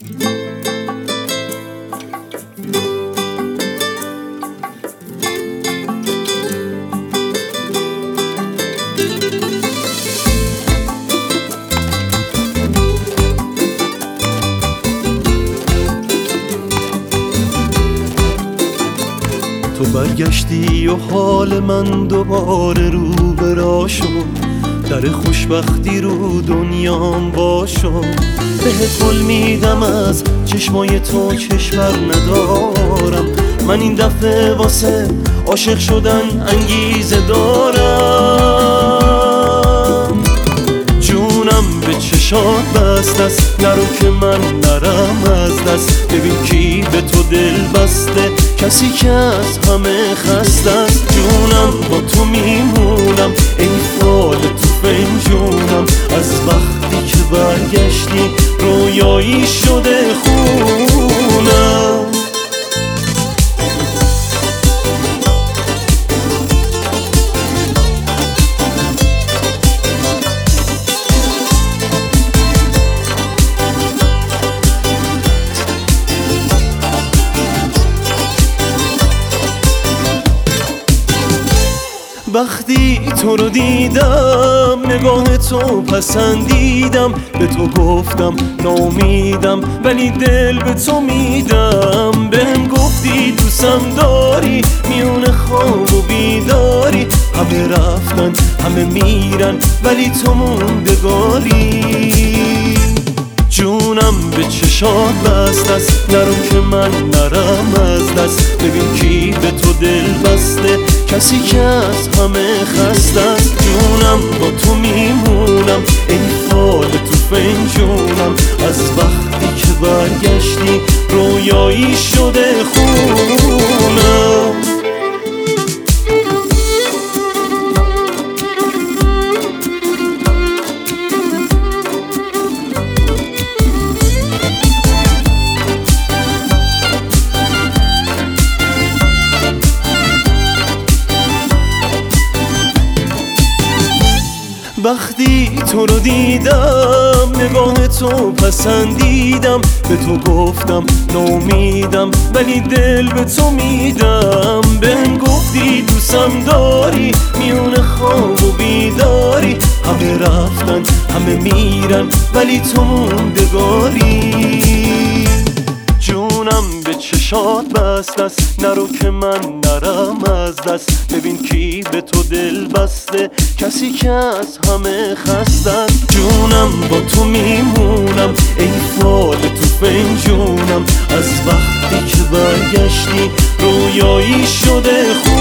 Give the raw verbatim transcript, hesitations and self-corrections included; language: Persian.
تو برگشتی و حال من دوباره رو به راه شد، در خوشبختی رو دنیام وا شد. بهت قول میدم از چشمای تو کشور ندارم، من این دفعه واسه عاشق شدن انگیزه دارم. جونم به چشات بست است، نرو که من نرم از دست. ببین کی به تو دل بسته، کسی که از همه خسته است. جونم با تو میمونم، ای فال تو فنجونم. از وقتی که برگشتی رویایی شده خونم. وقتی تو رو دیدم نگاه تو پسندیدم، به تو گفتم ناامیدم ولی دل به تو میدم. بهم گفتی دوستم داری، میون خواب و بیداری. همه رفتن همه میرن ولی تو موندگاری. جونم به چشات بست است، نرو که من نرم از دست. ببین کی به تو دل بسته، کسی که از همه خسته است. جونم با تو میمونم، ای فال تو فنجونم. از وقتی که برگشتی رویایی شده خونم. وقتی تو رو دیدم نگاه تو پسندیدم، به تو گفتم ناامیدم ولی دل به تو میدم. بهم گفتی دوستم داری، میون خواب و بیداری. همه رفتن همه میرن ولی تو موندگاری. جونم به چشات بست است، نرو که من نرم از دست. ببین کی به تو دل بسته، کسی که از همه خسته است. جونم با تو میمونم، ای فال تو فنجونم. از وقتی که برگشتی رویایی شده خونم.